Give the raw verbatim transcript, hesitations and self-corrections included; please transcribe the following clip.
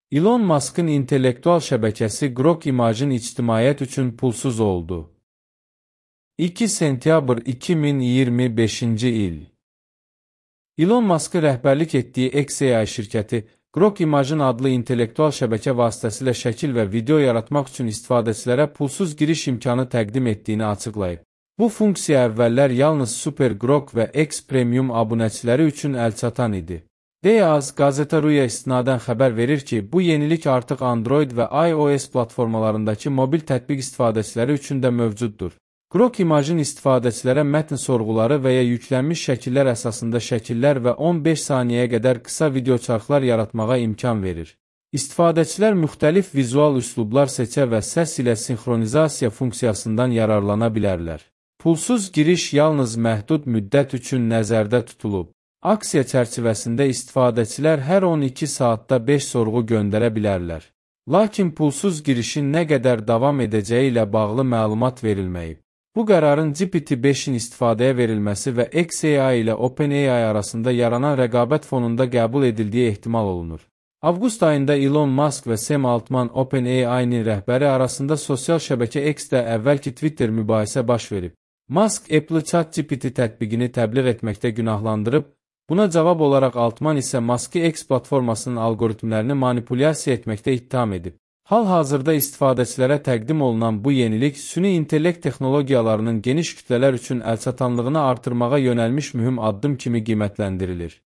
Elon Musk'ın intellektual şəbəkəsi Grok Imagine ictimaiyyət üçün pulsuz oldu. iki sentyabr iki min iyirmi beşinci il. Elon Musk'ı rəhbərlik etdiyi X A I şirkəti Grok Imagine adlı intellektual şəbəkə vasitəsilə şəkil və video yaratmaq üçün istifadəçilərə pulsuz giriş imkanı təqdim etdiyini açıqlayıb. Bu funksiya əvvəllər yalnız Super Grok və X Premium abunəçiləri üçün əlçatan idi. Deyaz, Gazeta Ruya istinadən xəbər verir ki, bu yenilik artıq Android və iOS platformalarındakı mobil tətbiq istifadəçiləri üçün də mövcuddur. Grok Imagine istifadəçilərə mətn sorğuları və ya yüklənmiş şəkillər əsasında şəkillər və on beş saniyəyə qədər qısa videoçarxlar yaratmağa imkan verir. İstifadəçilər müxtəlif vizual üslublar seçə və səs ilə sinxronizasiya funksiyasından yararlana bilərlər. Pulsuz giriş yalnız məhdud müddət üçün nəzərdə tutulub. Aksiya çərçivəsində istifadəçilər hər on iki saatda beş sorğu göndərə bilərlər. Lakin pulsuz girişin nə qədər davam edəcəyi ilə bağlı məlumat verilməyib. Bu qərarın G P T beşin istifadəyə verilməsi və X A I ilə OpenAI arasında yaranan rəqabət fonunda qəbul edildiyi ehtimal olunur. Avqust ayında Elon Musk və Sam Altman OpenAI-nin rəhbəri arasında sosial şəbəkə X-də əvvəlki Twitter mübahisə baş verib. Musk Apple ChatGPT tətbiqini təbliğ etməkdə günahlandırıb, buna cavab olaraq Altman isə Musk'ı X platformasının algoritmlərini manipulyasiya etməkdə ittiham edib. Hal-hazırda istifadəçilərə təqdim olunan bu yenilik süni intellekt texnologiyalarının geniş kütlələr üçün əlçatanlığını artırmağa yönəlmiş mühüm addım kimi qiymətləndirilir.